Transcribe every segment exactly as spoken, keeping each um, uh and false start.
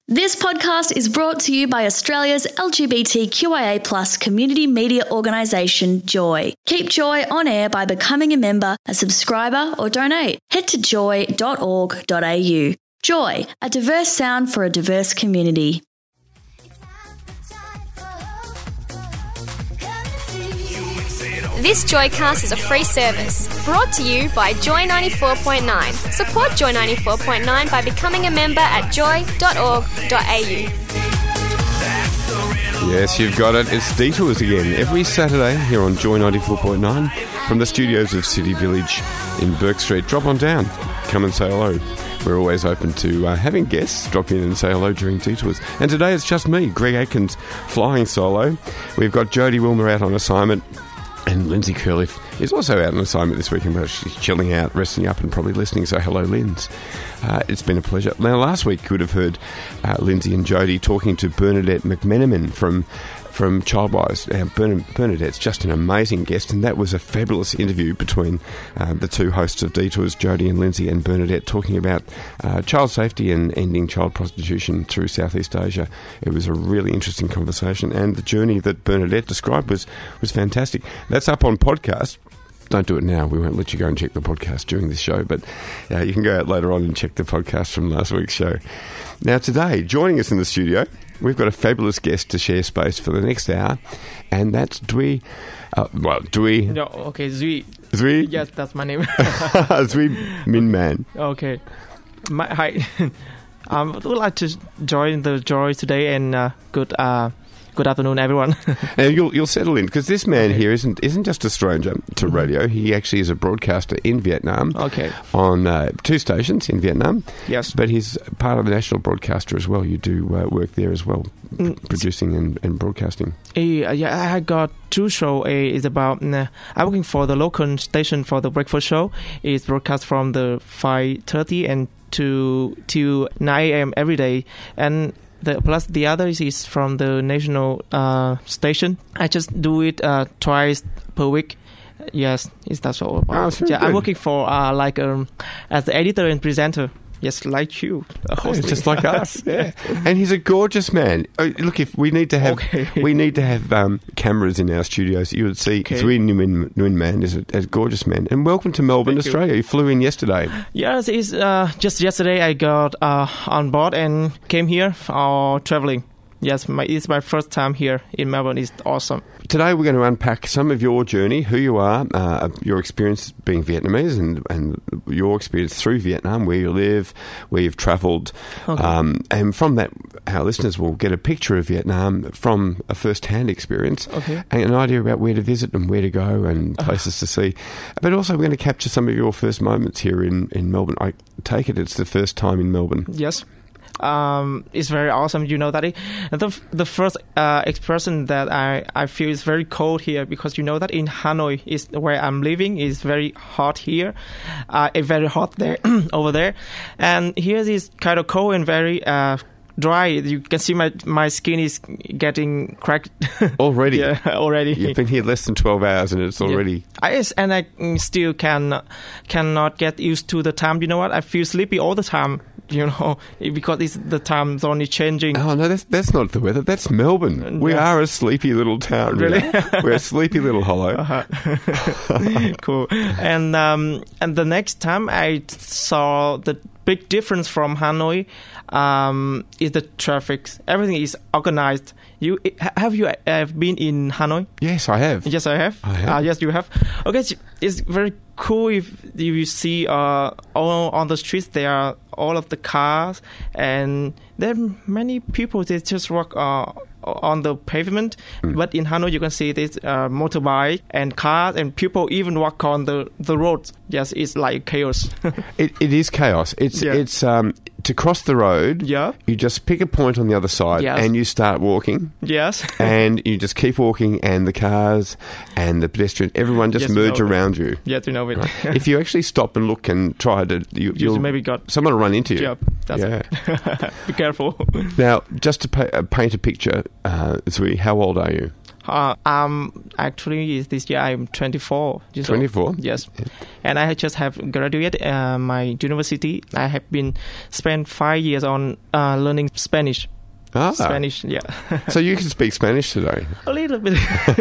This podcast is brought to you by Australia's L G B T Q I A plus community media organisation, Joy. Keep Joy on air by becoming a member, a subscriber or donate. Head to joy dot org dot a u. Joy, a diverse sound for a diverse community. This Joycast is a free service brought to you by Joy ninety-four point nine. Support Joy ninety-four point nine by becoming a member at joy dot org dot a u. Yes, you've got it. It's Detours again, every Saturday here on Joy ninety-four point nine from the studios of City Village in Burke Street. Drop on down. Come and say hello. We're always open to uh, having guests drop in and say hello during Detours. And today it's just me, Greg Atkins, flying solo. We've got Jodie Wilmer out on assignment. And Lindsay Curliff is also out on assignment this weekend, but she's chilling out, resting up and probably listening. So hello, Linz. Uh, it's been a pleasure. Now, last week you would have heard uh, Lindsay and Jodie talking to Bernadette McMenamin from from Childwise. Uh, Bern- Bernadette's just an amazing guest, and that was a fabulous interview between uh, the two hosts of Detours, Jodie and Lindsay, and Bernadette talking about uh, child safety and ending child prostitution through Southeast Asia. It was a really interesting conversation, and the journey that Bernadette described was, was fantastic. That's up on podcast. Don't do it now. We won't let you go and check the podcast during this show, but uh, you can go out later on and check the podcast from last week's show. Now, today, joining us in the studio, we've got a fabulous guest to share space for the next hour, and that's Dwi. Uh, well, Dwi. No, okay, Zui. Dwi? Yes, that's my name. Dwi Min Man. Okay. My, hi. um, I would like to join the Joy today, and uh, good uh, good afternoon, everyone. Now, you'll you'll settle in, because this man here isn't isn't just a stranger to radio. He actually is a broadcaster in Vietnam. Okay. On uh, two stations in Vietnam. Yes. But he's part of the national broadcaster as well. You do uh, work there as well, p- producing and, and broadcasting. Uh, yeah, I got two shows. Uh, it's about uh, I'm working for the local station for the breakfast show. It's broadcast from the five thirty and to to nine a.m. every day, and The, plus the other is from the national uh, station. I just do it uh, twice per week. Yes, is that's all about. Oh, yeah, good. I'm working for uh, like um, as the editor and presenter. Yes, like you. Oh, just like us. Yeah. And he's a gorgeous man. Oh, look, if we need to have Okay. we need to have um, cameras in our studios, you would see Okay. Dwi Nguyen Nguyen Man is a, a gorgeous man. And welcome to Melbourne, Thank you. Australia. You flew in yesterday. Yes, it's uh, just yesterday I got uh, on board and came here for traveling. Yes, my, it's my first time here in Melbourne. It's awesome. Today we're going to unpack some of your journey, who you are, uh, your experience being Vietnamese, and, and your experience through Vietnam, where you live, where you've travelled. Okay. Um, and from that, our listeners will get a picture of Vietnam from a first-hand experience, Okay. and an idea about where to visit and where to go and places to see. But also we're going to capture some of your first moments here in, in Melbourne. I take it it's the first time in Melbourne. Yes. Um, it's very awesome. You know that it, the the first uh, expression that I, I feel is very cold here, because you know that in Hanoi is where I'm living is very hot here, uh, it's very hot there over there, and here is kind of cold and very uh, dry. You can see my my skin is getting cracked Already? yeah, already. You've been here less than twelve hours and it's already... Yeah. I yes, and I mm, still can cannot get used to the time. You know what? I feel sleepy all the time. You know, because it's the time's only changing. Oh, no, that's that's not the weather. That's Melbourne. We Yeah. are a sleepy little town. you Really? know. We're a sleepy little hollow. Uh-huh. Cool. And um, and the next time I saw the big difference from Hanoi um, is the traffic. Everything is organized. You have you uh, been in Hanoi? Yes, I have. Yes, I have. I have. Uh, yes, you have. Okay, it's- it's very cool if you see uh, all on the streets there are all of the cars, and there are many people that just walk uh, on the pavement. Mm. But in Hanoi, you can see this uh, motorbike and cars, and people even walk on the the roads. Yes, it's like chaos. It, it is chaos. It's Yeah. it's um, to cross the road. Yeah. You just pick a point on the other side, Yes. and you start walking, Yes. and you just keep walking, and the cars and the pedestrians, everyone just Yes, merge no. around you. Yeah, you know it. Right? If you actually stop and look and try to, you, You you'll maybe got someone will run into you. yeah. That's Yeah. it. Be careful. Now, just to pa- uh, paint a picture, uh, Zui, how old are you? Uh, um, actually, this year I'm twenty-four. twenty-four? Yes. Yeah. And I just have graduated uh, my university. I have been spent five years on uh, learning Spanish. Ah. Spanish, yeah. So you can speak Spanish today? A little bit.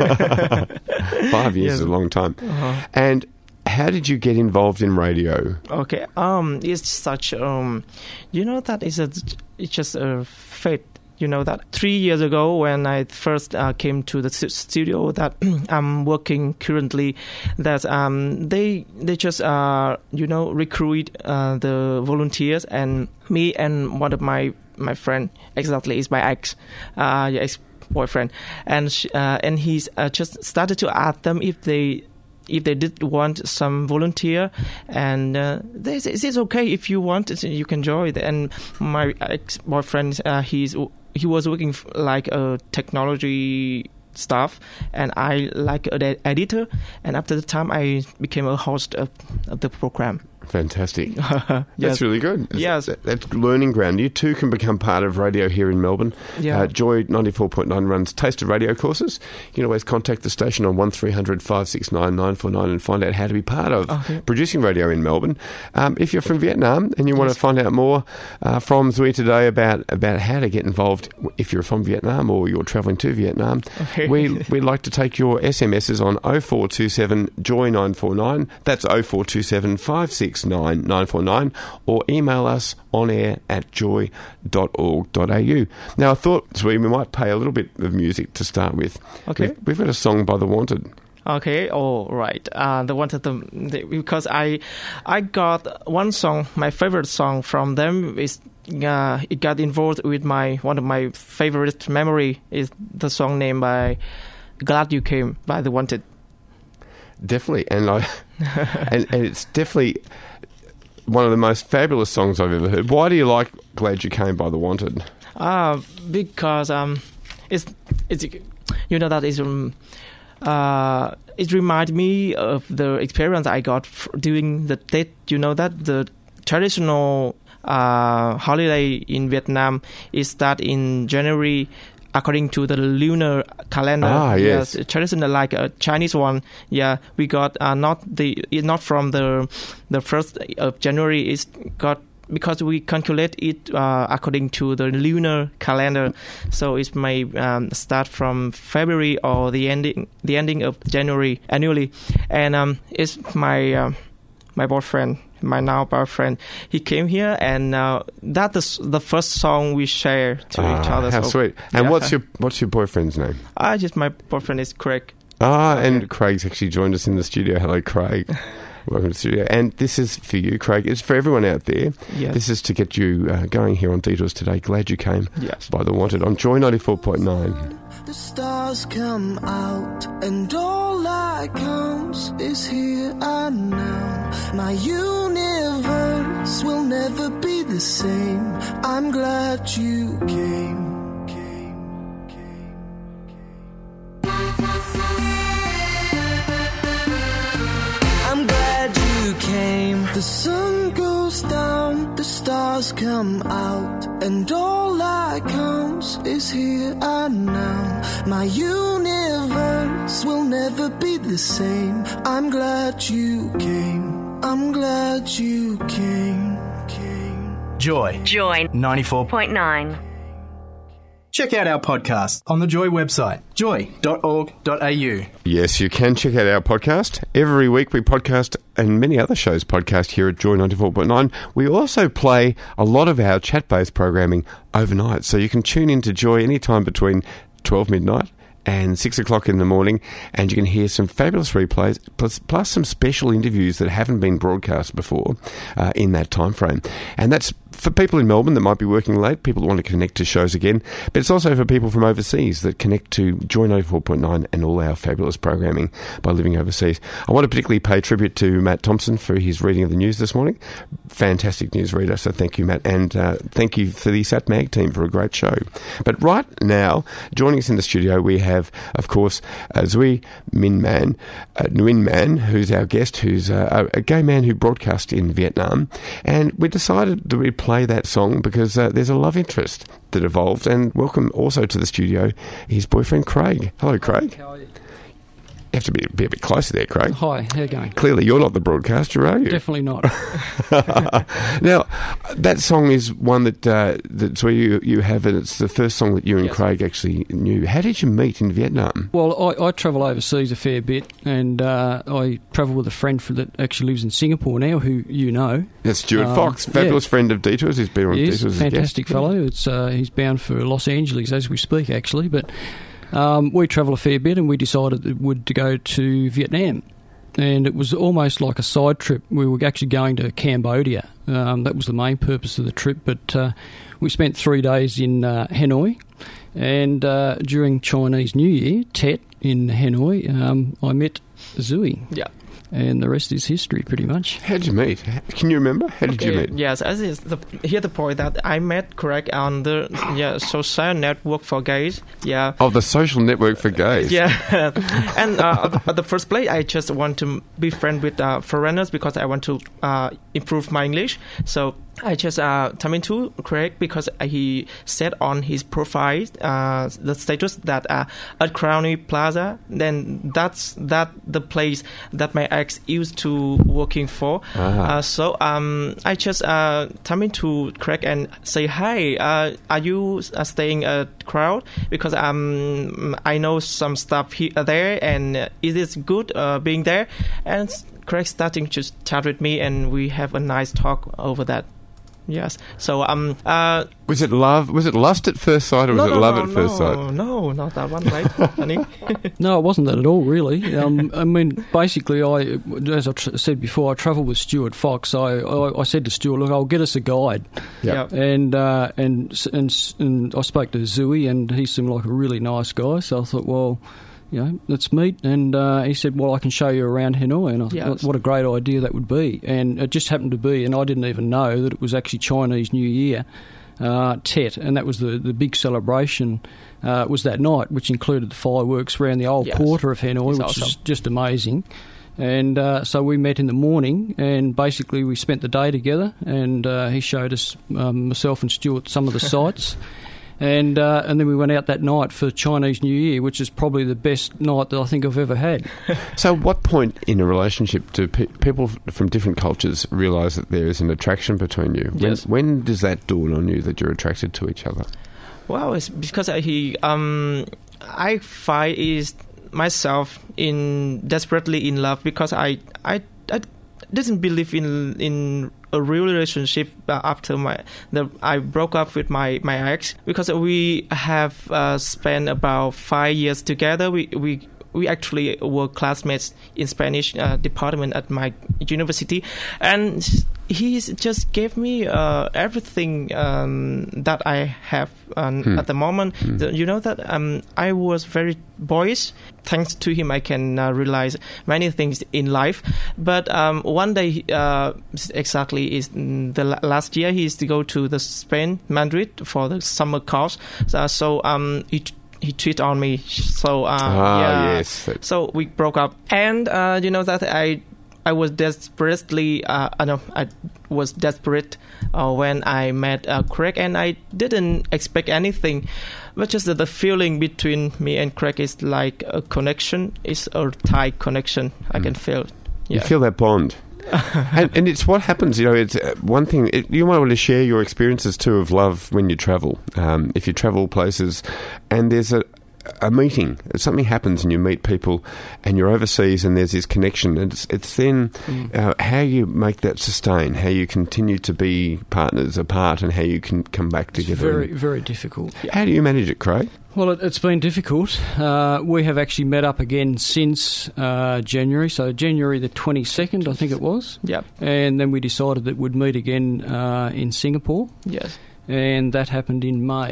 Five years yes. is a long time. Uh-huh. And how did you get involved in radio? Okay, um, it's such um, you know that is a it's just a fate. You know that three years ago when I first uh, came to the studio that I'm working currently, that um they they just uh you know recruit uh, the volunteers, and me and one of my my friend exactly is my ex, uh ex boyfriend, and she, uh, and he's uh, just started to ask them if they. If they did want some volunteer, and uh, they said, it's okay if you want it, you can join. And my ex-boyfriend, uh, he's he was working f- like a technology staff, and I like an editor. And after the time, I became a host of, of the program. Fantastic. Yes. That's really good. Yes. That, that's learning ground. You too can become part of radio here in Melbourne. Yeah. Uh, Joy ninety-four point nine runs Taste of Radio courses. You can always contact the station on one three hundred five six nine nine four nine and find out how to be part of okay. producing radio in Melbourne. Um, if you're from Vietnam and you want yes. to find out more uh, from Zui today about, about how to get involved if you're from Vietnam or you're travelling to Vietnam, okay. we, we'd like to take your S M Ses on oh four two seven joy nine four nine. That's oh four two seven five six nine nine four nine, or email us on air at joy dot org dot a u. Now, I thought, Zui, we might play a little bit of music to start with. Okay. We've, we've got a song by The Wanted. Okay, all right. Uh, the Wanted, the, the, because I I got one song, my favorite song from them is uh, it got involved with my one of my favorite memory is the song named by Glad You Came by The Wanted. Definitely, and I and, and it's definitely one of the most fabulous songs I've ever heard. Why do you like Glad You Came by The Wanted? Uh, because um, it's it's you know that is um, uh, it reminds me of the experience I got f- during the Tết. You know that the traditional uh, holiday in Vietnam is start in January. According to the lunar calendar, ah, yes, yes traditional like a Chinese one. Yeah, we got uh, not the not from the the first of January. It's got because we calculate it uh, according to the lunar calendar. So it may um, start from February or the ending the ending of January annually. And um, it's my uh, my boyfriend. My now boyfriend, he came here, and uh, that is the first song we share to ah, each other. How so, sweet! And yeah. what's your what's your boyfriend's name? Ah, just my boyfriend is Craig. Ah, and okay. Craig's actually joined us in the studio. Hello, Craig. Welcome to the studio. And this is for you, Craig. It's for everyone out there. Yes. This is to get you uh, going here on Detours today. Glad You Came yes. by The Wanted on Joy ninety-four point nine. The stars come out and all that counts is here and now. My universe will never be the same. I'm glad you came, came, came, came. I'm glad you came. The sun goes down, the stars come out, and all that counts is here and now. My universe will never be the same. I'm glad you came. I'm glad you came. came. Joy. Joy. ninety-four point nine. Check out our podcast on the Joy website, joy dot org dot a u. Yes, you can check out our podcast. Every week we podcast, and many other shows podcast here at Joy ninety-four point nine. We also play a lot of our chat-based programming overnight, so you can tune in to Joy anytime between twelve midnight and six o'clock in the morning, and you can hear some fabulous replays, plus, plus some special interviews that haven't been broadcast before uh, in that time frame. And that's for people in Melbourne that might be working late, people that want to connect to shows again, but it's also for people from overseas that connect to Joy ninety-four point nine and all our fabulous programming by living overseas. I want to particularly pay tribute to Matt Thompson for his reading of the news this morning. Fantastic news reader, so thank you, Matt, and uh, thank you for the SatMag team for a great show. But right now, joining us in the studio, we have have, of course, uh, Zui Minh Man, uh, Nguyen Man, who's our guest, who's uh, a gay man who broadcast in Vietnam. And we decided to replay that song because uh, there's a love interest that evolved. And welcome also to the studio his boyfriend, Craig. Hello, Craig. How are you? You have to be, be a bit closer there, Craig. Hi, how you going? Clearly, you're not the broadcaster, are you? Definitely not. Now, that song is one that uh, that's where you, you have, and it's the first song that you and Yes. Craig actually knew. How did you meet in Vietnam? Well, I, I travel overseas a fair bit, and uh, I travel with a friend for, that actually lives in Singapore now, who you know. That's Stuart Um, Fox, fabulous yeah. friend of Detours. He's been on He Detours is as a guest. fantastic fellow. It's uh, he's bound for Los Angeles as we speak, actually. But um, we travel a fair bit, and we decided that would to go to Vietnam. And it was almost like a side trip. We were actually going to Cambodia. Um, that was the main purpose of the trip. But uh, we spent three days in uh, Hanoi. And uh, during Chinese New Year, Tet, in Hanoi, um, I met Zui. Yeah. And the rest is history, pretty much. How did you meet? Can you remember? How did you Okay, meet? Yes, as is the here the point that I met Craig on the yeah social network for gays. Yeah. Oh, the social network for gays. Yeah, and uh, at the first place, I just want to be friend with uh, foreigners because I want to uh, improve my English. So I just uh, come into Craig because he said on his profile uh, the status that uh, at Crowley Plaza. Then that's that the place that my ex used to working for. Ah. Uh, so um, I just uh, come into Craig and say, "Hi, uh, are you uh, staying at Crowd? Because um, I know some stuff here there, and uh, is it good uh, being there?" And Craig starting to chat with me, and we have a nice talk over that. Yes. So um uh Was it love? Was it lust at first sight, or was no, it no, love no, at first no, sight? No, not that one, right, honey? No, it wasn't that at all, really. Um, I mean, basically, I, as I tr- said before, I travel with Stuart Fox. So I, I said to Stuart, "Look, I'll get us a guide." Yep. Yeah. And uh, and and and I spoke to Zui, and he seemed like a really nice guy. So I thought, well, you know, let's meet. And uh, he said, well, I can show you around Hanoi. And I Yes. thought, what a great idea that would be. And it just happened to be, and I didn't even know that it was actually Chinese New Year, uh, Tet, and that was the, the big celebration uh, was that night, which included the fireworks around the old Yes. quarter of Hanoi, It's which awesome. is just amazing. And uh, so we met in the morning, and basically we spent the day together, and uh, he showed us, um, myself and Stuart, some of the sites. And uh, and then we went out that night for Chinese New Year, which is probably the best night that I think I've ever had. So, at what point in a relationship do pe- people f- from different cultures realise that there is an attraction between you? When, Yes. when does that dawn on you that you're attracted to each other? Well, it's because he um I find is myself in desperately in love because I I I didn't believe in in a real relationship uh, after my the I broke up with my my ex because we have uh, spent about five years together. We we. We actually were classmates in Spanish uh, department at my university, and he just gave me uh, everything um, that I have um, Hmm. at the moment. Hmm. The- you know that um, I was very boyish. Thanks to him, I can uh, realize many things in life. But um, one day, uh, exactly is mm, the la- last year, he used to go to the Spain, Madrid for the summer course. So, so um, he. T- He cheated on me, so uh, Ah, yeah. yes. That- So we broke up, and uh, you know that I, I was desperately, uh, I know I was desperate uh, when I met uh, Craig, and I didn't expect anything, but just that the feeling between me and Craig is like a connection, it's a tight connection. I Mm. can feel. You Yeah. feel that bond. and, and it's what happens, you know, it's uh, one thing, it, you might want to share your experiences too of love when you travel. Um, if you travel places and there's a, a meeting, something happens and you meet people and you're overseas and there's this connection, and it's, it's then Mm. uh, how you make that sustain, how you continue to be partners apart and how you can come back It's together. very, very difficult. How do you manage it, Craig? Well, it, it's been difficult. Uh, we have actually met up again since uh, January, so January the twenty-second, I think it was. Yep. And then we decided that we'd meet again uh, in Singapore, Yes. and that happened in May.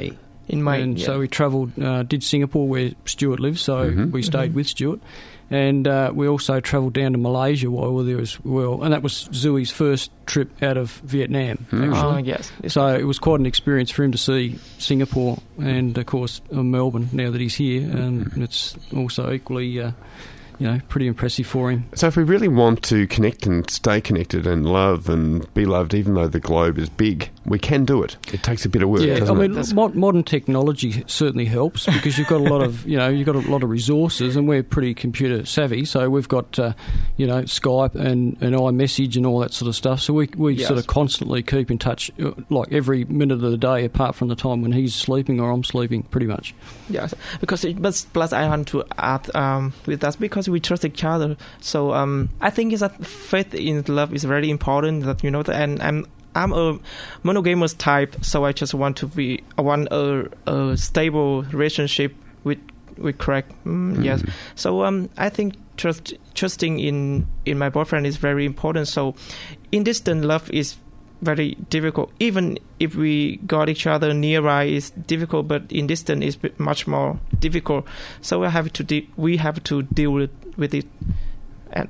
In my, and yeah. so we travelled, uh, did Singapore where Stuart lives, so Mm-hmm. we stayed Mm-hmm. with Stuart. And uh, we also travelled down to Malaysia while we were there as well. And that was Zui's first trip out of Vietnam, Mm. actually. Oh, yes. So it was quite an experience for him to see Singapore and, of course, uh, Melbourne now that he's here. And it's also equally, uh, you know, pretty impressive for him. So if we really want to connect and stay connected and love and be loved, even though the globe is big, we can do it. It takes a bit of work, Yeah, I doesn't mean, it? mo- modern technology certainly helps because you've got a lot of, you know, you've got a lot of resources, and we're pretty computer savvy. So we've got, uh, you know, Skype and, and iMessage and all that sort of stuff. So we we Yes. sort of constantly keep in touch, uh, like every minute of the day, apart from the time when he's sleeping or I'm sleeping, pretty much. Yes, because it, but plus I want to add um, with that because we trust each other. So um, I think is that faith in love is very important. That you know, that, and I'm I'm a monogamous type, so I just want to be I want a, a stable relationship with with Craig. Mm, Yes, so um, I think trust trusting in in my boyfriend is very important. So in distant love is very difficult. Even if we got each other nearby, is difficult, but in distance is much more difficult. So we have to de- we have to deal with, with it, and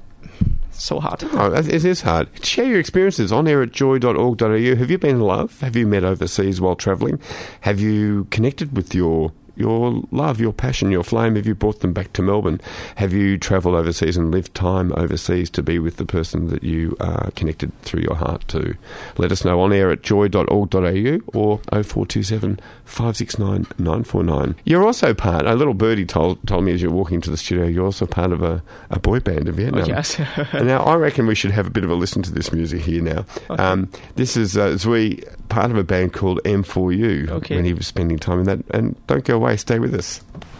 so hard. Oh, it is hard. Share your experiences on air at joy dot org dot a u. Have you been in love? Have you met overseas while travelling? Have you connected with your your love, your passion, your flame? Have you brought them back to Melbourne? Have you travelled overseas and lived time overseas to be with the person that you are connected through your heart to? Let us know on air at joy dot org dot a u or oh four two seven, five six nine, nine four nine. You're also part, a little birdie told, told me as you're walking to the studio, you're also part of a, a boy band in Vietnam. Oh, yes. And now I reckon we should have a bit of a listen to this music here now. Okay. Um, this is uh, Zui, part of a band called M four U, Okay. when he was spending time in that. And don't go away, stay with us.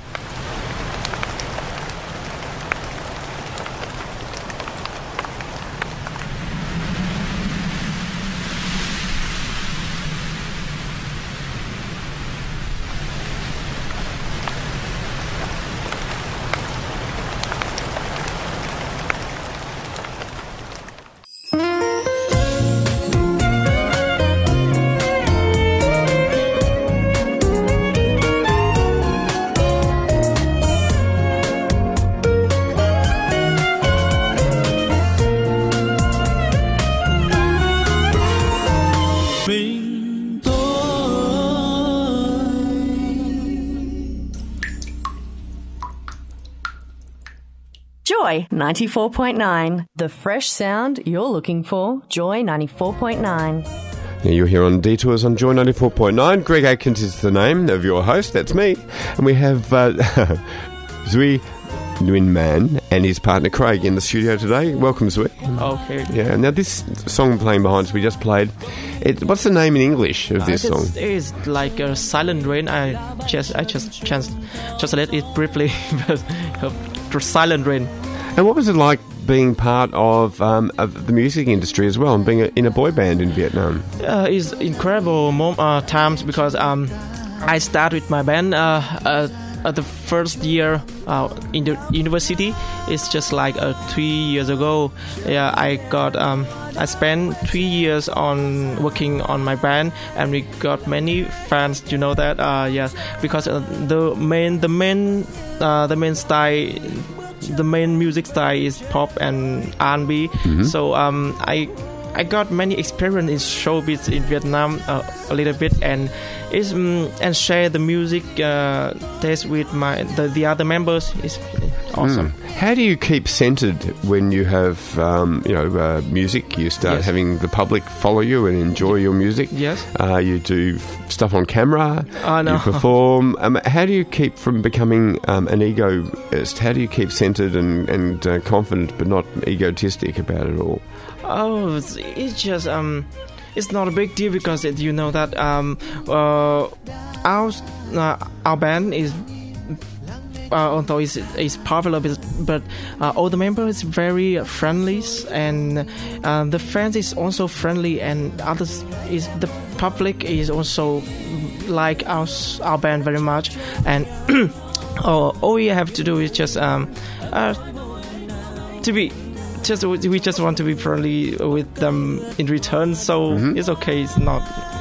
Joy ninety-four point nine. The fresh sound you're looking for. Joy ninety-four point nine. Now you're here on Detours on Joy ninety-four point nine. Greg Atkins is the name of your host. That's me. And we have uh, Zui Nguyen Man and his partner Craig in the studio today. Welcome, Zui. Okay. Yeah. Now this song playing behind us we just played. It, what's the name in English of this Uh, song? It is like a silent rain. I just I just just just let it briefly, but uh, silent rain. And what was it like being part of, um, of the music industry as well, and being a, in a boy band in Vietnam? Uh, it's incredible mom- uh, times because um, I started with my band uh, uh, at the first year uh, in the university. It's just like uh, three years ago. Yeah, I got um, I spent three years on working on my band, and we got many fans. You know that? Uh, yes, because uh, the main the main uh, the main style. The main music style is pop and R and B. Mm-hmm. So um, I I got many experience in showbiz in Vietnam uh, a little bit, and is um, and share the music uh, taste with my the, the other members is awesome. Mm. How do you keep centered when you have um, you know uh, music? You start Yes. having the public follow you and enjoy your music. Yes. Uh, you do f- stuff on camera. Oh, no. You perform. Um, how do you keep from becoming um, an egoist? How do you keep centered and and uh, confident, but not egotistic about it all? Oh, it's, it's just um, it's not a big deal because it, you know that um, uh, our uh, our band is. Uh, although it's, it's popular, but, but uh, all the members very friendly, and uh, the fans is also friendly, and others is the public is also like our our band very much, and all, all we have to do is just um uh, to be. Just we just want to be friendly with them in return, so Mm-hmm. it's okay. It's not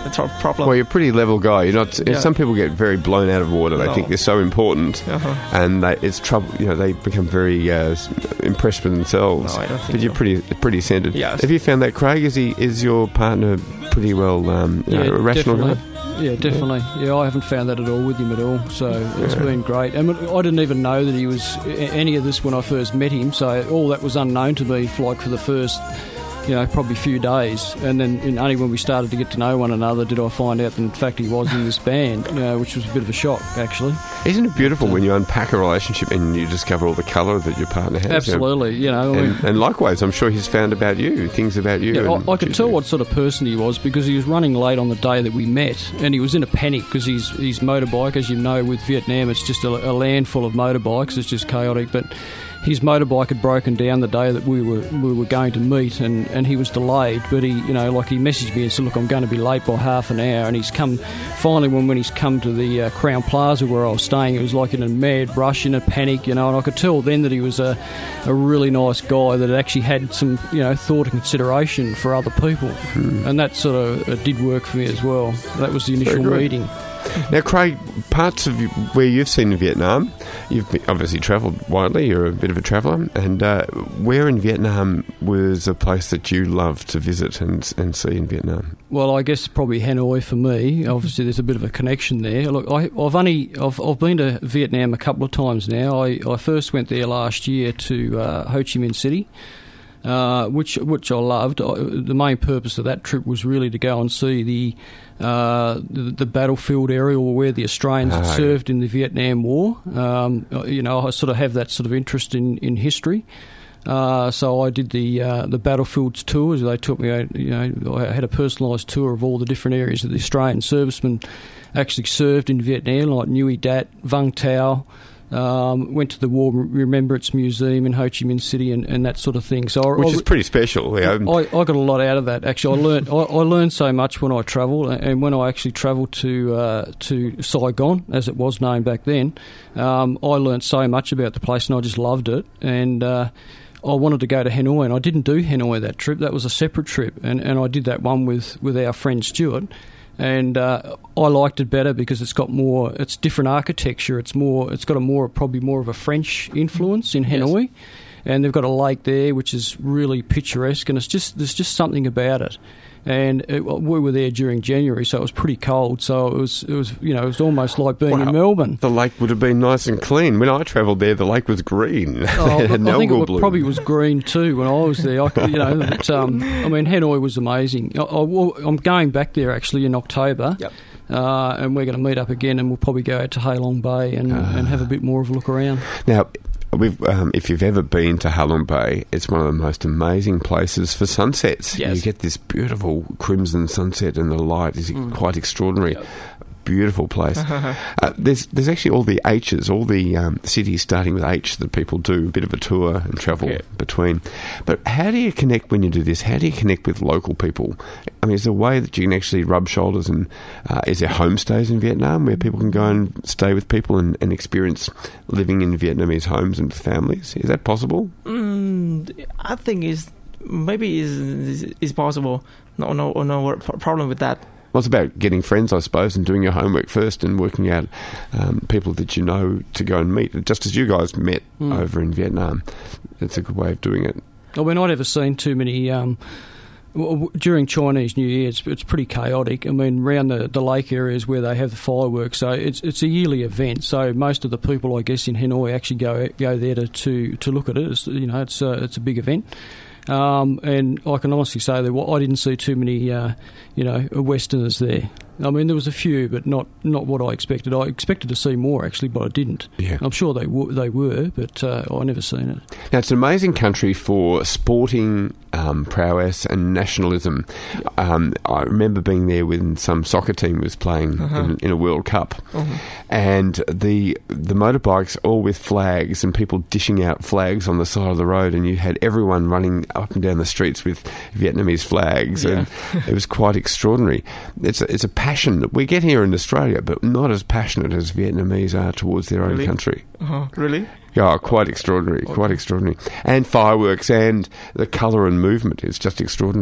That's our problem. Well, you're a pretty level guy. You're not. Yeah. Some people get very blown out of water. They No. think they're so important, Uh-huh. and they, it's trouble. You know, they become very uh, impressed with themselves. No, I don't think but you're so. pretty pretty centered. Yes. Have you found that, Craig? Is he is your partner pretty well um, you know, a rational definitely. guy? Yeah, definitely. Yeah, I haven't found that at all with him at all. So it's been great. And I didn't even know that he was a- any of this when I first met him. So all that was unknown to me, like for the first, you know, probably few days. And then and only when we started to get to know one another did I find out that in fact he was in this band, you know, which was a bit of a shock actually. Isn't it beautiful when you unpack a relationship and you discover all the colour that your partner has? Absolutely, you know. I mean, And, and likewise, I'm sure he's found about you, things about you. Yeah, and I, I could tell what sort of person he was because he was running late on the day that we met, and he was in a panic because his his motorbike, as you know, with Vietnam, it's just a, a land full of motorbikes. It's just chaotic, but his motorbike had broken down the day that we were we were going to meet, and, and he was delayed. But he, you know, like he messaged me and said, "Look, I'm going to be late by half an hour." And he's come finally when when he's come to the uh, Crown Plaza where I was staying. It was like in a mad rush, in a panic, you know. And I could tell then that he was a a really nice guy that actually had some, you know, thought and consideration for other people, Hmm. and that sort of uh, did work for me as well. That was the initial good. meeting. Now, Craig, parts of you- where you've seen in Vietnam, you've been- obviously travelled widely. You're a bit of a traveller, and uh, where in Vietnam was a place that you loved to visit and and see in Vietnam? Well, I guess probably Hanoi for me. Obviously, there's a bit of a connection there. Look, I, I've only I've, I've been to Vietnam a couple of times now. I, I first went there last year to uh, Ho Chi Minh City, uh, which which I loved. I, the main purpose of that trip was really to go and see the uh, the, the battlefield area where the Australians had Ah, yeah. served in the Vietnam War. Um, you know, I sort of have that sort of interest in in history. Uh, so I did the uh, the battlefields tours. They took me, out, you know, I had a personalised tour of all the different areas that the Australian servicemen actually served in Vietnam, like Nui Dat, Vung Tau. Um, went to the War Remembrance Museum in Ho Chi Minh City and, and that sort of thing. So I, Which I, is pretty special. Yeah. I, I got a lot out of that. Actually, I learned I, I learned so much when I travelled, and when I actually travelled to uh, to Saigon, as it was known back then, um, I learned so much about the place, and I just loved it. And uh, I wanted to go to Hanoi, and I didn't do Hanoi that trip. That was a separate trip, and, and I did that one with, with our friend Stuart. And uh, I liked it better because it's got more. It's different architecture. It's more. It's got a more probably more of a French influence in Hanoi, yes. And they've got a lake there which is really picturesque, and it's just there's just something about it. And it, we were there during January, so it was pretty cold. So it was it was you know it was almost like being Wow. in Melbourne. The lake would have been nice and clean. When I travelled there, the lake was green. Oh, It had I think it algal was, bloom. probably was green too when I was there. I, could- you know, but, um, I mean, Hanoi was amazing. I, I, well, I'm going back there actually in October, Yep. uh, and we're going to meet up again, and we'll probably go out to Halong Bay and, Ah. and have a bit more of a look around. Now, we've, um, if you've ever been to Halong Bay, it's one of the most amazing places for sunsets. Yes. You get this beautiful crimson sunset, and the light is quite extraordinary. Beautiful place. uh, there's there's actually all the H's, all the um, cities starting with H that people do a bit of a tour and travel Yeah. between. But how do you connect when you do this? How do you connect with local people? I mean, is there a way that you can actually rub shoulders and uh, is there homestays in Vietnam where people can go and stay with people and, and experience living in Vietnamese homes and families? Is that possible? Mm, I think is maybe is is is possible. No, no, no problem with that. Well, it's about getting friends, I suppose, and doing your homework first and working out um, people that you know to go and meet, just as you guys met Mm. over in Vietnam. That's a good way of doing it. Well, we're not ever seen too many. Um, w- w- during Chinese New Year, it's, it's pretty chaotic. I mean, around the, the lake areas where they have the fireworks, so it's it's a yearly event. So most of the people, I guess, in Hanoi actually go go there to to, to look at it. It's, you know, it's a, it's a big event. Um, and I can honestly say that well, I didn't see too many, uh, you know, Westerners there. I mean, there was a few, but not, not what I expected. I expected to see more, actually, but I didn't. Yeah. I'm sure they, w- they were, but uh, I never seen it. Now, it's an amazing country for sporting um, prowess and nationalism. Um, I remember being there when some soccer team was playing Uh-huh. in, in a World Cup, Uh-huh. and the the motorbikes all with flags and people dishing out flags on the side of the road, and you had everyone running up and down the streets with Vietnamese flags, Yeah. and it was quite extraordinary. It's a, it's a passion that we get here in Australia, but not as passionate as Vietnamese are towards their own Really? country. Uh-huh. Really? Yeah, quite extraordinary, quite extraordinary. And fireworks and the colour and movement is just extraordinary.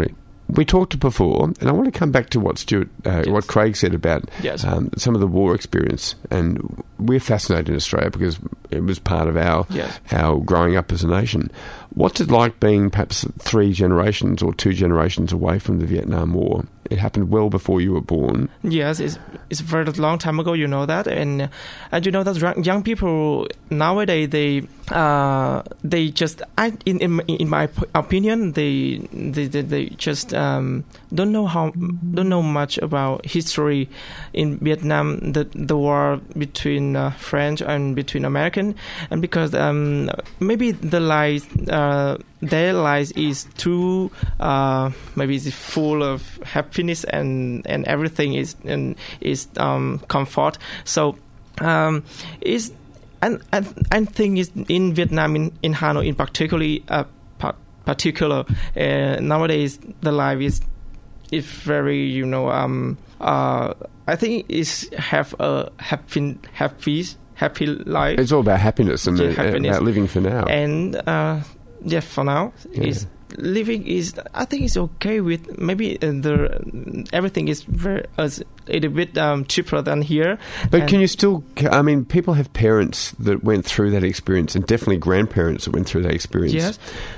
we talked before, and I want to come back to what Stuart, uh, yes. what Craig said about yes. um, some of the war experience, and we're fascinated in Australia because it was part of our yes. our growing up as a nation. What's it like being perhaps three generations or two generations away from the Vietnam War? It happened well before you were born. Yes, it's it's a very long time ago. You know that, and and you know that young people nowadays they uh, they just I in, in in my opinion they they they, they just um, don't know how don't know much about history in Vietnam, the the war between uh, French and between American, and because um, maybe the lies. Uh, their lives is too uh, maybe it's full of happiness and, and everything is and is um, comfort. So um, is and I, I think is in Vietnam in, in Hanoi in particularly uh, pa- particular uh, nowadays the life is is very you know um uh, I think is have a happy happy happy life. It's all about happiness and yeah, uh, happiness. about living for now. And uh, yeah, for now, Yeah. is living is I think it's okay with maybe uh, the everything is very uh, a little bit um, cheaper than here. But And can you still? I mean, people have parents that went through that experience, and definitely grandparents that went through that experience. Yes.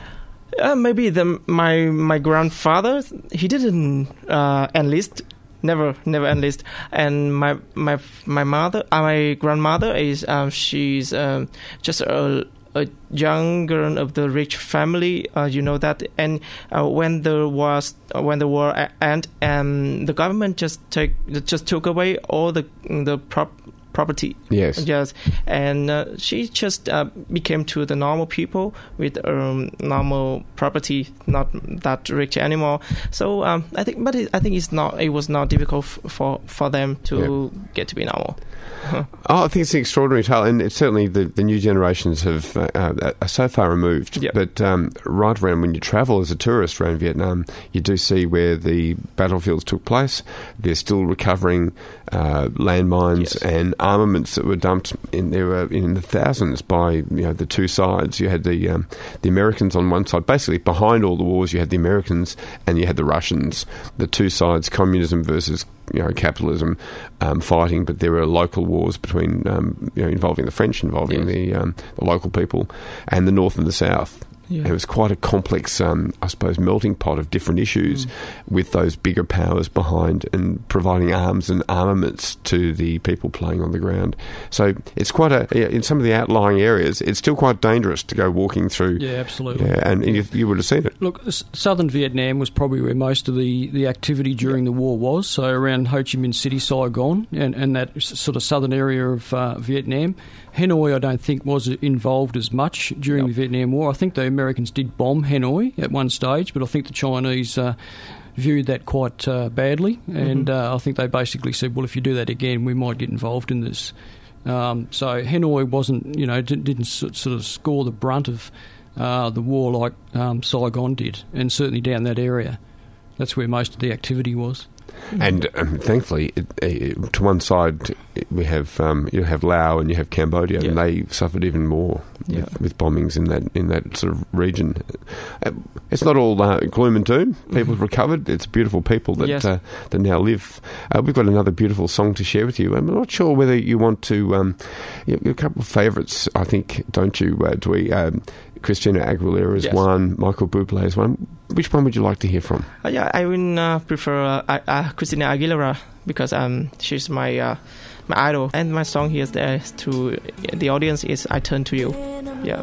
Uh, maybe the my my grandfather he didn't uh, enlist. Never, never enlist. And my my my mother, uh, my grandmother is um, she's um, just a, a young girl of the rich family. Uh, you know that. And uh, when there was uh, when the war ended, um, the government just take just took away all the the prop. property. Yes. Yes. And uh, she just uh, became to the normal people with um, normal property, not that rich anymore. So um, I think, but it, I think it's not. It was not difficult f- for for them to yeah. get to be normal. Oh, I think it's an extraordinary tale, and it's certainly the, the new generations have uh, uh, are so far removed. Yep. But um, right around when you travel as a tourist around Vietnam, you do see where the battlefields took place. They're still recovering uh, landmines yes. and armaments that were dumped in there were in the thousands by you know the two sides. You had the um, the Americans on one side, basically behind all the wars. You had the Americans and you had the Russians. The two sides, communism versus you know capitalism, um, fighting. But there were local wars between um, you know involving the French, involving yes. the um, the local people, and the North and the South. Yeah. It was quite a complex, um, I suppose, melting pot of different issues mm. with those bigger powers behind and providing arms and armaments to the people playing on the ground. So it's quite a, in some of the outlying areas, it's still quite dangerous to go walking through. Yeah, absolutely. Yeah, and you, you would have seen it. Look, southern Vietnam was probably where most of the, the activity during the war was, so around Ho Chi Minh City, Saigon, and, and that sort of southern area of uh, Vietnam. Hanoi, I don't think, was involved as much during yep. the Vietnam War. I think the Americans did bomb Hanoi at one stage, but I think the Chinese uh, viewed that quite uh, badly, and mm-hmm. uh, I think they basically said, well, if you do that again, we might get involved in this. Um, so Hanoi wasn't, you know, didn't, didn't sort of score the brunt of uh, the war like um, Saigon did, and certainly down that area. That's where most of the activity was. And um, thankfully, it, it, to one side it, we have um, you have Laos and you have Cambodia, yeah. and they suffered even more yeah. with, with bombings in that in that sort of region. Uh, it's not all uh, gloom and doom. People have recovered. It's beautiful people that yes. uh, that now live. Uh, we've got another beautiful song to share with you. I'm not sure whether you want to. Um, you have a couple of favourites, I think, don't you, uh, Dwee? Um, Christina Aguilera is yes. one. Michael Bublé is one. Which one would you like to hear from? Uh, yeah, I would uh, prefer uh, uh, Christina Aguilera because um, she's my uh, my idol. And my song here is there to the audience is "I Turn to You." Yeah.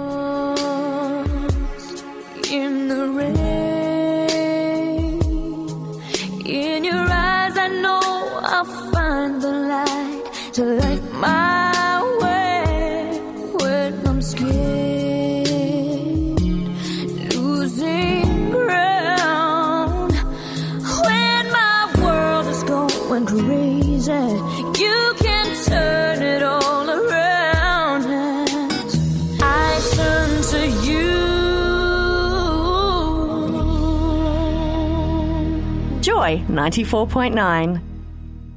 In the rain, in your eyes, I know I'll find the light to light my way when I'm scared. Crazy, you can turn it all around as I turn to you. Joy ninety-four point nine.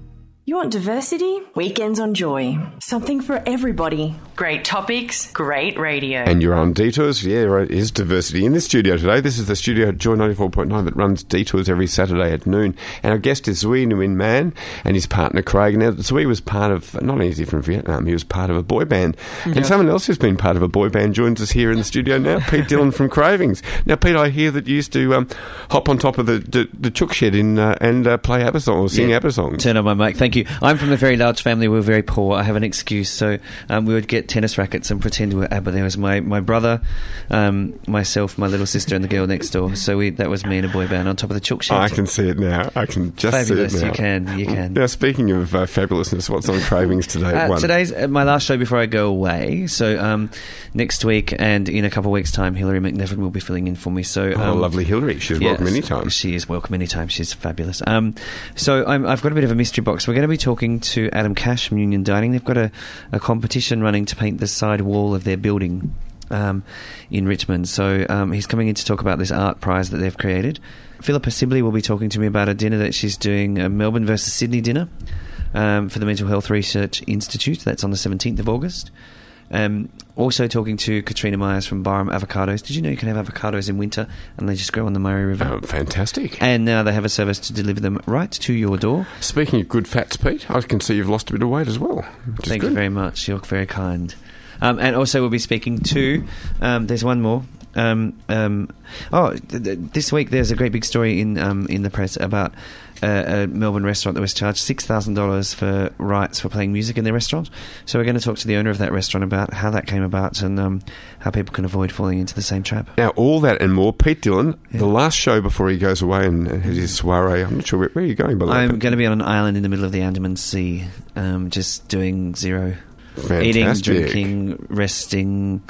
You want diversity? Weekends on Joy. Something for everybody. Great topics, great radio. And you're on Detours. Yeah, right, it is diversity in the studio today. This is the studio at Joy ninety-four point nine that runs Detours every Saturday at noon. And our guest is Zui Nguyen Man and his partner Craig. Now, Zui was part of, not only is he from Vietnam, he was part of a boy band. Yes. And someone else who's been part of a boy band joins us here in the studio now, Pete Dillon from Cravings. Now, Pete, I hear that you used to um, hop on top of the the, the chook shed in, uh, and uh, play ABBA songs, or sing yeah. ABBA songs. Turn on my mic, thank you. I'm from a very large family. We were very poor. I have an excuse. So um, we would get tennis rackets and pretend we were ABBA. There was my, my brother, um, myself, my little sister, and the girl next door. So we, that was me in a boy band on top of the chook shed. I can see it now. I can just Fabulous. see it now. You can. You can. Now, speaking of uh, fabulousness, what's on Cravings today? Uh, One. Today's uh, my last show before I go away. So um, next week and in a couple of weeks' time, Hilary McNevin will be filling in for me. So um, oh, lovely Hilary. She's yes, welcome anytime. She is welcome anytime. She's fabulous. Um, so I'm, I've got a bit of a mystery box. We're going to be talking to Adam Cash from Union Dining. They've got a, a competition running to paint the side wall of their building um, in Richmond. So um, he's coming in to talk about this art prize that they've created. Philippa Sibley will be talking to me about a dinner that she's doing, a Melbourne versus Sydney dinner um, for the Mental Health Research Institute. That's on the seventeenth of August. Um, also talking to Katrina Myers from Barham Avocados. Did you know you can have avocados in winter and they just grow on the Murray River? Oh, fantastic. And now they have a service to deliver them right to your door. Speaking of good fats, Pete, I can see you've lost a bit of weight as well. Thank good. you very much. You're very kind. Um, and also we'll be speaking to, um, there's one more. Um, um, oh, th- th- this week there's a great big story in um, in the press about uh, a Melbourne restaurant that was charged six thousand dollars for rights for playing music in their restaurant. So we're going to talk to the owner of that restaurant about how that came about and um, how people can avoid falling into the same trap. Now, all that and more. Pete Dillon, yeah. the last show before he goes away and has his soiree, I'm not sure, where, where are you going, by the way? I'm going to be on an island in the middle of the Andaman Sea, um, just doing zero. Fantastic. Eating, drinking, resting...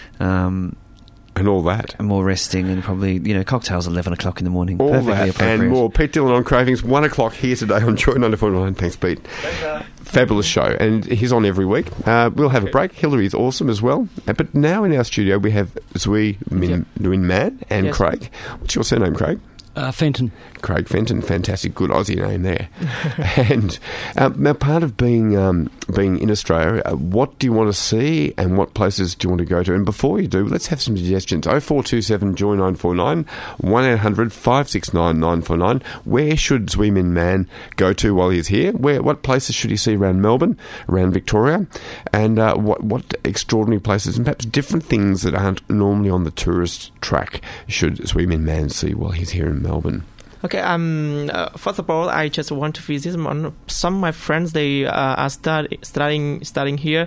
Um, and all that. And more resting and probably, you know, cocktails at eleven o'clock in the morning. All Perfectly that appropriate. and more. Pete Dillon on Cravings, one o'clock here today on Joy ninety-four point nine. Thanks, Pete. Thanks, fabulous show. And he's on every week. Uh, we'll have a break. Hillary's awesome as well. Uh, but now in our studio we have Zui Nguyen yep. Man and yes. Craig. What's your surname, Craig? Uh, Fenton. Craig Fenton, fantastic, good Aussie name there. And um, now, part of being um, being in Australia, uh, what do you want to see, and what places do you want to go to? And before you do, let's have some suggestions. Oh four two seven Joy nine four nine, one eight hundred five six nine nine four nine. Where should Zui Nguyen Man go to while he's here? Where, what places should he see around Melbourne, around Victoria, and uh, what what extraordinary places and perhaps different things that aren't normally on the tourist track should Zui Nguyen Man see while he's here in Melbourne? Okay, um, uh, first of all, I just want to visit one, some of my friends. They uh, are start, studying studying here.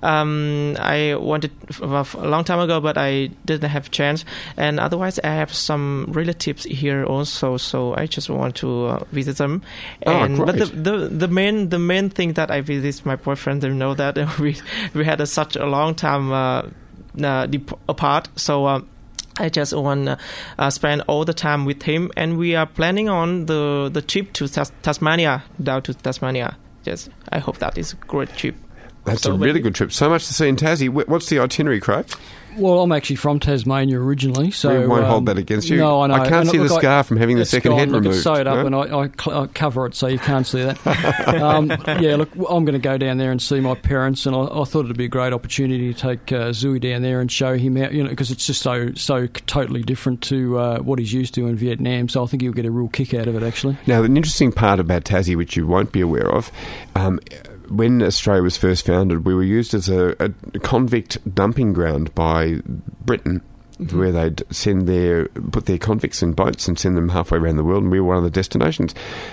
Um, I wanted a long time ago, but I didn't have a chance. And otherwise, I have some relatives here also, so I just want to uh, visit them. And oh, but the, the the main the main thing that I visit is my boyfriend. They know that we we had a, such a long time uh, uh, apart, so. Uh, I just want to uh, spend all the time with him, and we are planning on the, the trip to Tas- Tasmania, down to Tasmania. Yes, I hope that is a great trip. That's so a really good trip. So much to see in Tassie. What's the itinerary, Craig? Well, I'm actually from Tasmania originally, so... We won't um, hold that against you. No, I know. I can't and see look, the scar I, from having the second gone. head look, removed. It's sewed up no? and I, I, cl- I cover it so you can't see that. um, yeah, look, I'm going to go down there and see my parents, and I, I thought it'd be a great opportunity to take uh, Zui down there and show him out, you know, because it's just so so totally different to uh, what he's used to in Vietnam, so I think he'll get a real kick out of it, actually. Now, an interesting part about Tassie, which you won't be aware of, um, when Australia was first founded, we were used as a, a convict dumping ground by Britain, mm-hmm. where they'd send their put their convicts in boats and send them halfway around the world, and we were one of the destinations.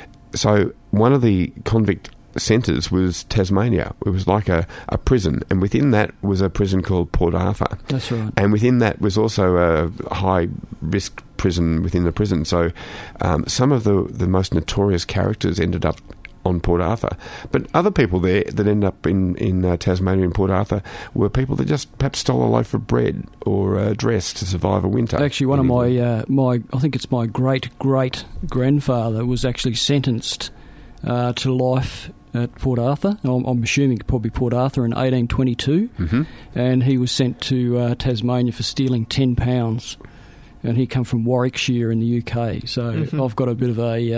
So one of the convict centres was Tasmania. It was like a, a prison, and within that was a prison called Port Arthur. That's right. And within that was also a high-risk prison within the prison. So um, some of the, the most notorious characters ended up on Port Arthur. But other people there that end up in, in uh, Tasmania and Port Arthur were people that just perhaps stole a loaf of bread or a dress to survive a winter. Actually, one of my, uh, my I think it's my great-great-grandfather was actually sentenced uh, to life at Port Arthur. I'm, I'm assuming probably Port Arthur in eighteen twenty-two. Mm-hmm. And he was sent to uh, Tasmania for stealing ten pounds. And he come from Warwickshire in the U K, so mm-hmm. I've got a bit of a uh,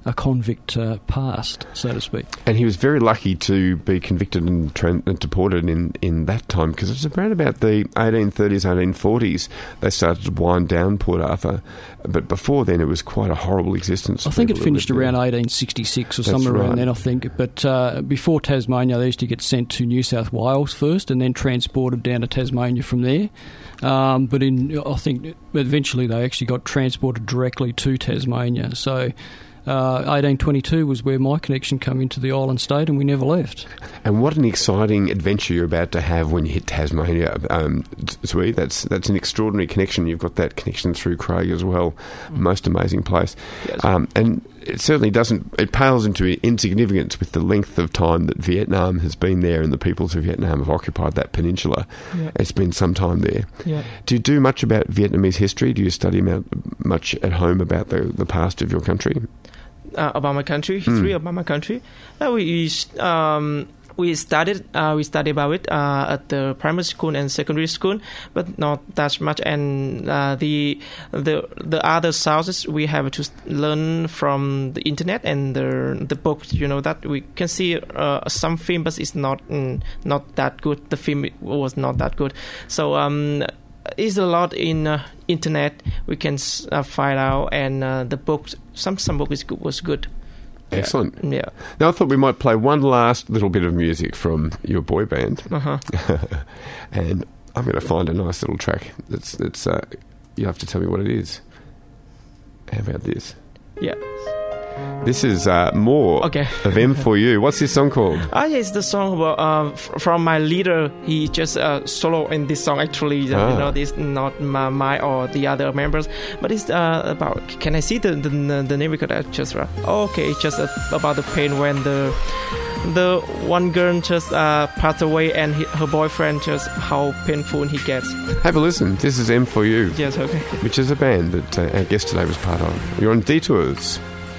a convict uh, past, so to speak. And he was very lucky to be convicted and, tra- and deported in, in that time, because it was around about the eighteen thirties, eighteen forties they started to wind down Port Arthur. But before then, it was quite a horrible existence. I think it finished around eighteen sixty-six or somewhere right. around then, I think. But uh, before Tasmania, they used to get sent to New South Wales first and then transported down to Tasmania from there. Um, but in, I think eventually they actually got transported directly to Tasmania. So uh, eighteen twenty-two was where my connection came into the island state, and we never left. And what an exciting adventure you're about to have when you hit Tasmania, um, Zui. That's that's an extraordinary connection. You've got that connection through Craig as well. Mm. Most amazing place. Yes. Um, and it certainly doesn't, it pales into insignificance with the length of time that Vietnam has been there and the peoples of Vietnam have occupied that peninsula. Yeah. It's been some time there. Yeah. Do you do much about Vietnamese history? Do you study about, much at home about the, the past of your country? Uh, about my country, history Mm. about my country. Uh, we um, we studied uh, we studied about it uh, at the primary school and secondary school, but not that much. And uh, the the the other sources we have to learn from the internet and the the books. You know that we can see uh, some film, but it's not mm, not that good. The film was not that good. So um. Is a lot in uh, internet we can uh, find out, and uh, the books some some book is good, was good. Excellent. Yeah. yeah. Now I thought we might play one last little bit of music from your boy band, uh-huh. and I'm going to find a nice little track. That's that's uh, you have to tell me what it is. How about this? Yeah. This is uh, more okay. of M four U. What's this song called? Ah, yeah, it's the song about, uh, f- from my leader. He just uh, solo in this song. Actually, ah. you know, this not my, my or the other members, but it's uh, about. Can I see the the, the name? Because I just uh, oh, okay, it's just uh, about the pain when the the one girl just uh, passed away and he, her boyfriend, just how painful he gets. Have a listen. This is M four U. Yes, okay. Which is a band that uh, our guest today was part of. You're on Detours.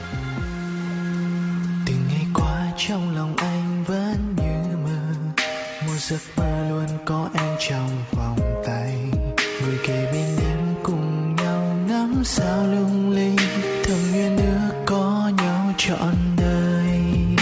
Trong lòng anh vẫn như mơ, một giấc mơ luôn có anh trong vòng tay, người kề bên em cùng nhau ngắm sao lung linh, thầm nguyện ước có nhau trọn đời.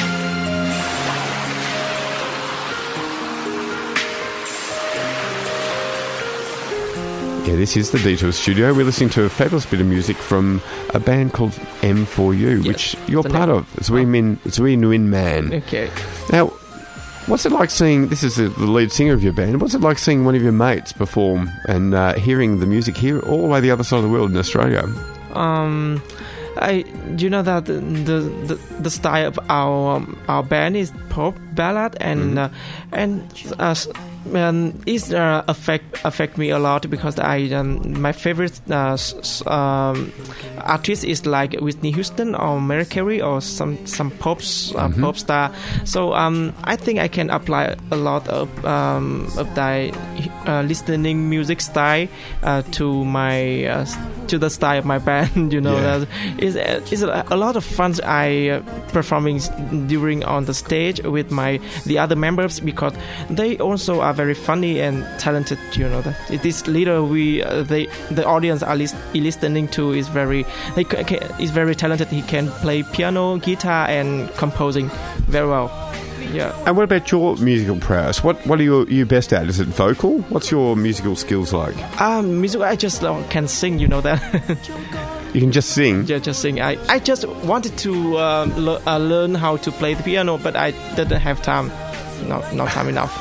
Yeah, this is the Detours Studio. We're listening to a fabulous bit of music from a band called M four U, yes, which you're part name. of. Zui Min, Zui Nguyen Man. Okay. Now, what's it like seeing, this is the, the lead singer of your band, what's it like seeing one of your mates perform and uh, hearing the music here all the way the other side of the world in Australia? Um... I, you know that the the, the style of our um, our band is pop ballad, and mm. uh, and uh, and it uh, affect affect me a lot because I um, my favorite uh, um, artist is like Whitney Houston or Mariah Carey or some some pops uh, mm-hmm. pop star. So um, I think I can apply a lot of um, of that uh, listening music style uh, to my uh, to the style of my band. You know yeah. that. It's, it's a, a lot of fun I uh, performing during on the stage with my the other members because they also are very funny and talented. You know that this leader we uh, they the audience are list, listening to is very he can, is very talented. He can play piano, guitar, and composing very well. Yeah. And what about your musical prowess? What what are you, you best at? Is it vocal? What's your musical skills like? Um, music. I just uh, can sing. You know that. You can just sing? Yeah, just sing. I, I just wanted to um, le- uh, learn how to play the piano, but I didn't have time. Not not time enough.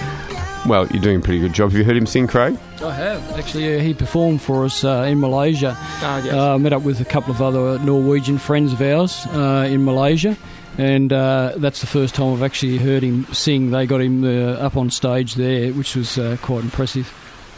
Well, you're doing a pretty good job. Have you heard him sing, Craig? I have. Actually, yeah, he performed for us uh, in Malaysia. Ah, yes. uh, met up with a couple of other Norwegian friends of ours uh, in Malaysia. And uh, that's the first time I've actually heard him sing. They got him uh, up on stage there, which was uh, quite impressive.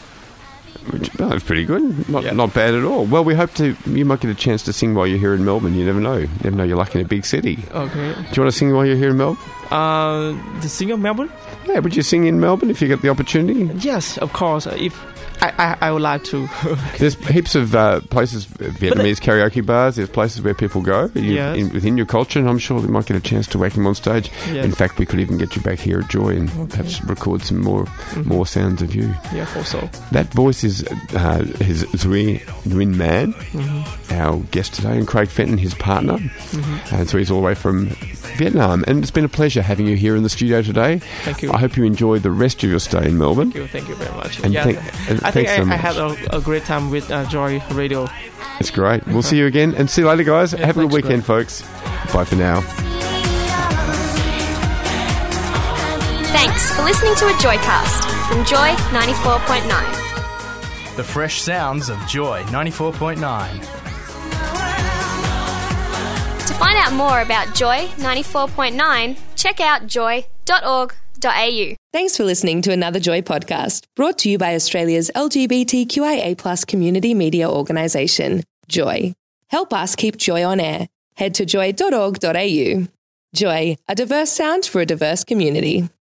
Which, well, that's pretty good. Not yeah. not bad at all. Well, we hope to. You might get a chance to sing while you're here in Melbourne. You never know. You never know. You're lucky in a big city. Okay. Do you want to sing while you're here in Melbourne? Uh, the singer Melbourne? Yeah, would you sing in Melbourne if you get the opportunity? Yes, of course. If I, I, I would like to. There's heaps of uh, places, Vietnamese karaoke bars. There's places where people go you, Yes. in, within your culture, and I'm sure we might get a chance to whack him on stage. Yes. In fact, we could even get you back here at Joy and perhaps record some more more sounds of you. Yeah, also. That voice is uh, his Zui Nguyen Man, our guest today, and Craig Fenton, his partner. And so he's all the way from Vietnam. And it's been a pleasure having you here in the studio today. Thank you. I hope you enjoy the rest of your stay in Melbourne. Thank you, thank you very much. And yeah, thank- and I think thanks I, so I much. had a, a great time with uh, Joy Radio. It's great. We'll see you again. And see you later, guys. Yeah, Have a good thanks, weekend, folks. Bye for now. Thanks for listening to a Joycast from Joy ninety-four point nine. The fresh sounds of Joy ninety-four point nine. To find out more about Joy ninety-four point nine, check out joy dot org dot a u. Thanks for listening to another Joy podcast, brought to you by Australia's L G B T Q I A plus community media organisation, Joy. Help us keep Joy on air. Head to joy dot org dot a u. Joy, a diverse sound for a diverse community.